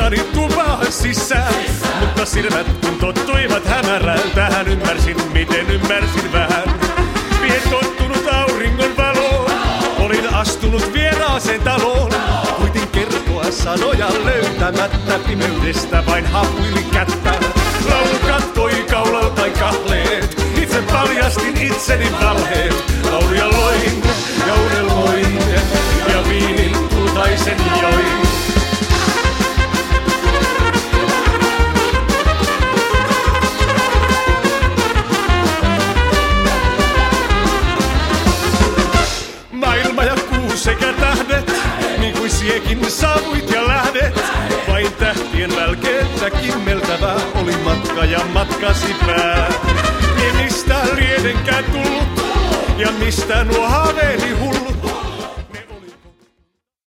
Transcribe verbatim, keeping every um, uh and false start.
Innoissani tupaan sisään, mutta silmät kun tottuivat hämärään, tähän ymmärsin, miten ymmärsin vähän. Pien tottunut auringon valoon, olin astunut vieraaseen taloon. Kuitin kertoa sanoja löytämättä, pimeydestä vain hapuilin kättä. Laulu kattoi kaulaltain kahleet, itse paljastin itseni valheet. Lauluja loin ja unelmoin ja viinin kultaisen join. Maailma ja kuu sekä tähdet, niin kuin siekin saavuit ja lähdet. Vain tähtien välkeettä kimmeltävää oli matka ja matkasi pää. Ei mistään liedenkään tullut, ja mistä nuo haaveeni hullut.